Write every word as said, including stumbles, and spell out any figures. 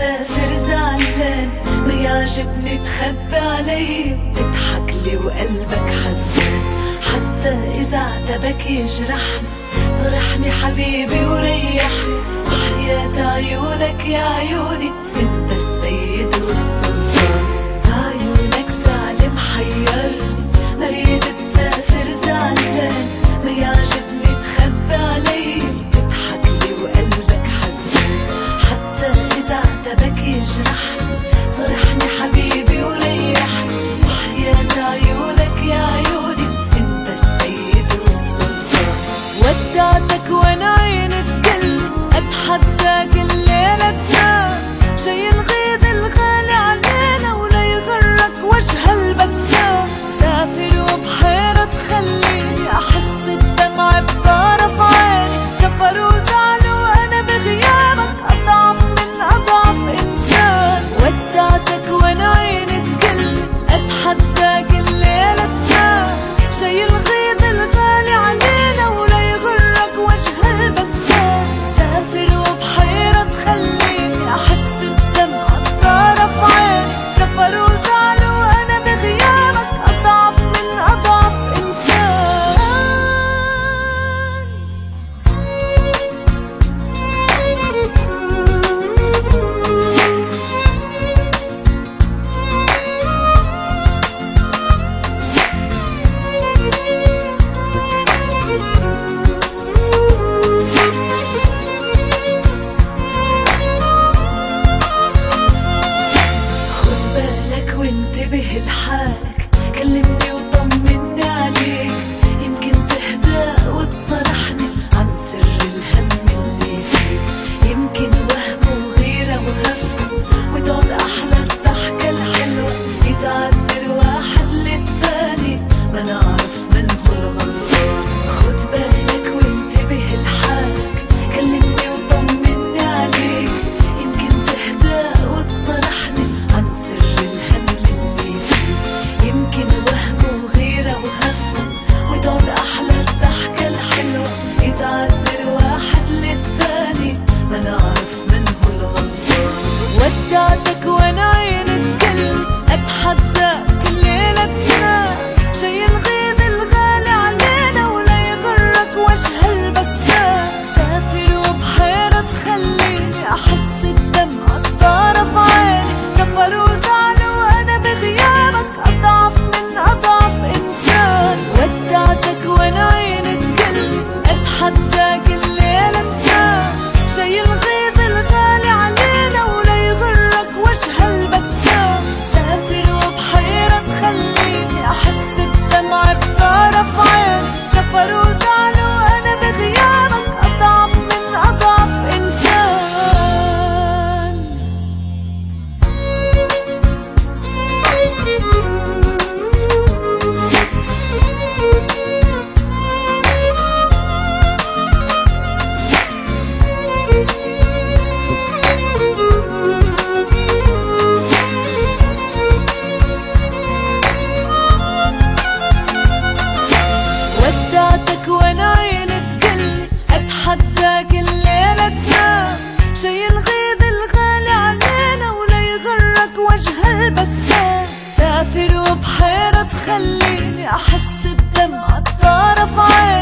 تسافر زعلان، ما يعجبني تخبي علي تضحك لي وقلبك حزان. حتى إذا عتبك يجرحني صرحني حبيبي وريحني، وحياة عيونك يا عيوني انت السيد والسلطان. عيونك زعل محيرني، مريد تسافر زعلان، ما يعجبني تخبي علي تضحك لي وقلبك حزان. حتى إذا عتبك يجرحني صرحني حبيبي وريحني، وحياة عيونك يا عيوني انت السيد والسلطان. ودعتك وانا عيني تكل اتحداك الليلة تنام، شي الغيظ الغالي علينا ولا يغرك وجه البسام. سافر وبحيرة تخليني احس الدمع بطرف عيني، سفر وزعل وانا بغيابك اضعف من اضعف انسان. ودعتك وانا عيني تكل اتحداك الليلة تنام، شي الغيظ الغالي علينا ولا يغرك وجه البسام. سافر وبحيرة تخليني احس الدمع بطرف عيني، سفر وزعل وانا بغيابك اضعف من اضعف انسان. خد بالك وانتبه لحالك، كلمني وطمني عليك، يمكن تهدى وتصرحني عن سر الهم اللي فيك. يمكن وهم وغيرة وهفة وتقعد أحلى الضحكة الحلوة، يتعذر واحد للثاني ما نعرف من هو الغلطان. خد بالك وانتبه لحالك، كلمني وطمني عليك، يمكن تهدى وتصرحني عن سر الهم اللي فيك. يمكن وهم وغيرة وهفة وتقعد أحلى الضحكة الحلوة، يتعذر واحد للثاني ما نعرف من هو الغلطان. ودعتك وانا عيني تكل اتحداك الليلة تنام، شي الغيظ الغالي علينا ولا يغرك وجه البسام. سافر وبحيرة تخليني احس الدمع بطرف عيني، سفر وزعل وانا بغيابك اضعف من اضعف انسان. ودعتك وانا عيني تكل اتحداك الليلة تنام، شي الغيظ الغالي علينا ولا يغرك وجه البسام. سافر وبحيرة تخليني احس الدمع بطرف عيني، سفر وزعل وانا بغيابك اضعف من اضعف انسان. ودعتك وانا عيني تكل اتحداك الليلة تنام، شي الغيظ الغالي علينا ولا يغرك وجه البسام. سافر وبحيرة تخليني احس الدمع بطرف عيني،